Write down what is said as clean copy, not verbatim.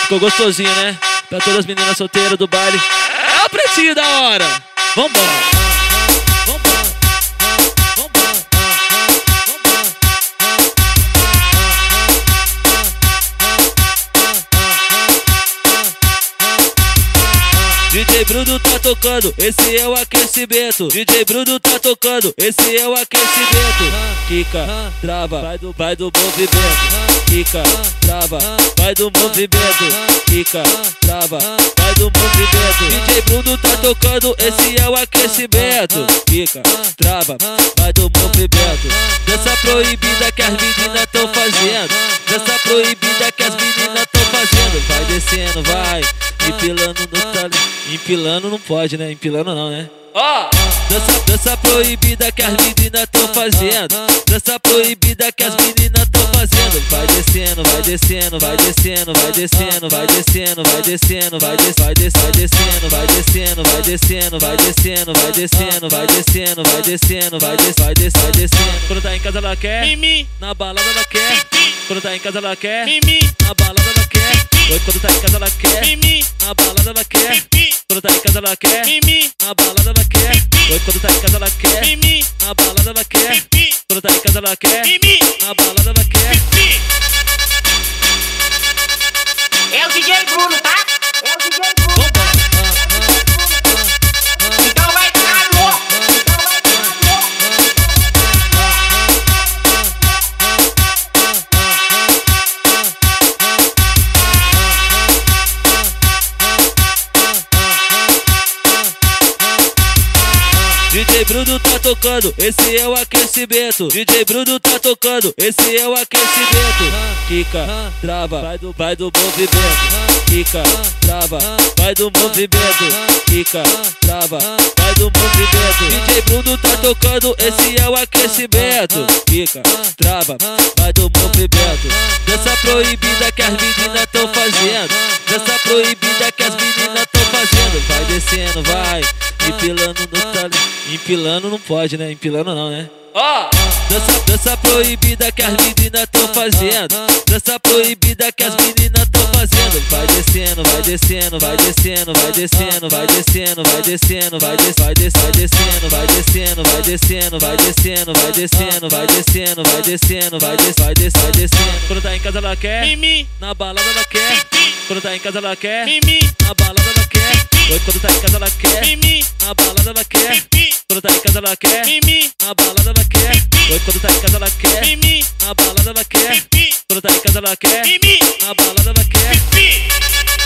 Ficou gostosinho, né? Pra todas as meninas solteiras do baile. É o pretinho da hora. Vambora. DJ Bruno tá tocando, esse é o aquecimento. DJ Bruno tá tocando, esse é o aquecimento. Quica, trava, vai do movimento. Quica, trava, vai do movimento. Quica, trava, vai do movimento. DJ Bruno tá tocando, esse é o aquecimento. Quica, trava, vai do movimento. Dança proibida que as meninas tão fazendo. Dança proibida que as meninas tão fazendo. Vai descendo, vai, empilando no talento. Empilando não pode, né? Empilando não, né? Ó! Dança proibida que as meninas tão fazendo. Dança proibida que as meninas tão fazendo. Vai descendo, vai descendo, vai descendo, vai descendo, vai descendo, vai descendo, vai descendo, vai descendo, vai descendo, vai descendo, vai descendo, vai descendo, vai descendo, vai descendo. Quando tá em casa ela quer, na balada ela quer. Quando tá em casa ela quer, na balada ela quer. Oi, quando tá em casa ela quer, na balada ela quer. Quando tá em casa ela quer, na balada ela quer. Oi, quando tá em casa ela quer, na balada ela quer. Quando tá em casa ela quer, na balada ela quer. É o DJ Bruno, tá? É o DJ Bruno. Então vai ficar louco. DJ Bruno tá tocando, esse é o aquecimento. DJ Bruno tá tocando, esse é o aquecimento. Quica, trava, vai do movimento. Quica, trava, vai do movimento. Quica, trava, vai do movimento. DJ Bruno tá tocando, esse é o aquecimento. Quica, trava, vai do movimento. Dança proibida que as meninas tão fazendo. Dança proibida que as meninas tão fazendo. Vai descendo, vai, empilando no talento. Empilando não pode, né? Empilando não, né? Ó! Dança proibida que as meninas tão fazendo. Dança proibida que as meninas tão fazendo. Vai descendo, vai descendo, vai descendo, vai descendo, vai descendo, vai descendo, vai descendo, vai descendo, vai descendo, vai descendo, vai descendo, vai descendo, vai descendo, vai descendo. Quando tá em casa ela quer, na balada ela quer. Quando tá em casa ela quer, na balada ela quer. Oi, quando tá em casa ela quer, na balada ela quer. Quando tá em casa ela quer, na balada ela quer. Oi, quando tá em casa ela quer, na balada ela quer. Quando tá em casa ela quer, na balada ela quer.